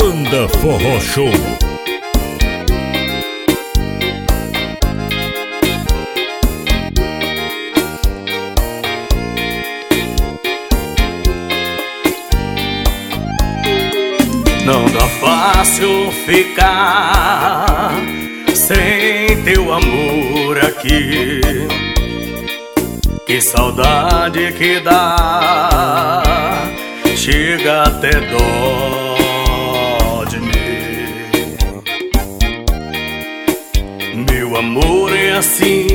Banda Forró Show. Não dá fácil ficar sem teu amor aqui. Que saudade que dá, chega até dó de mim. Meu amor é assim,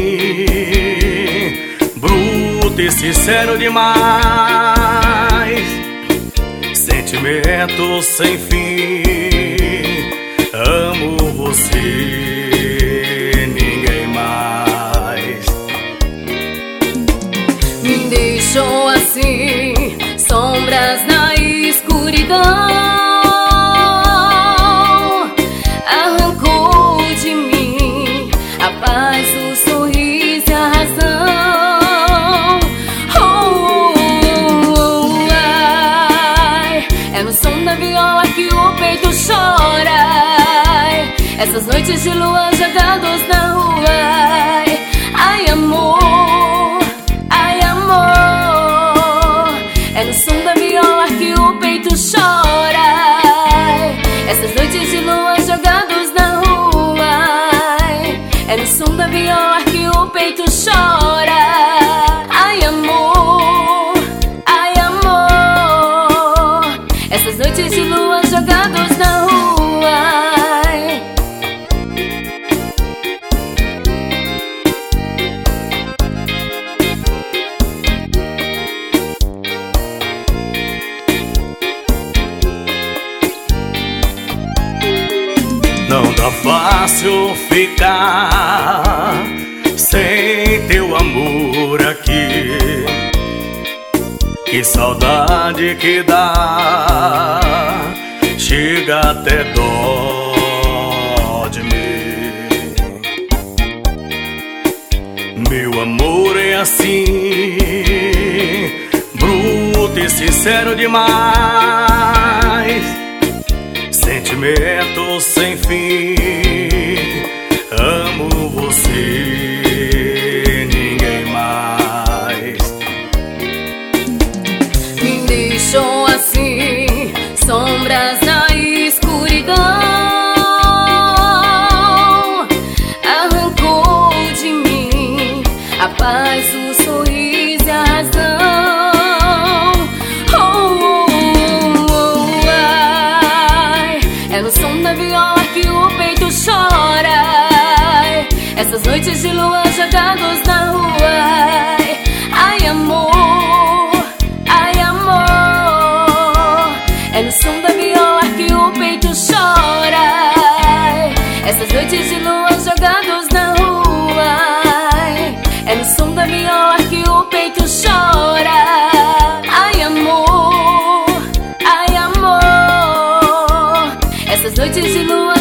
bruto e sincero demais. Sentimento sem fim, amo você, ninguém mais. Me deixou assim, sombras na escuridão. Arrancou de mim a paz, o sorriso e a razão. É no som da viola que o peito chora. Essas noites de lua jogados na rua. Ai amor, ai amor. É no som da viola que o peito chora. Essas noites de lua jogados na rua. É no som da viola que o peito chora. Ai amor, ai amor. Essas noites de lua jogados na rua. Não dá fácil ficar sem teu amor aqui. Que saudade que dá, chega até dó de mim. Meu amor é assim, bruto e sincero demais. Sentimento sem fim, amo você, ninguém mais. Me deixou assim, sombras na escuridão. Arrancou de mim a paz, o sorriso e a razão. É no som da viola que o peito chora. Essas noites de lua jogados na rua. Ai amor, ai amor. É no som da viola que o peito chora. Essas noites de lua jogados na rua. É no som da viola que o peito chora. Ai amor, ai amor. Essas noites de lua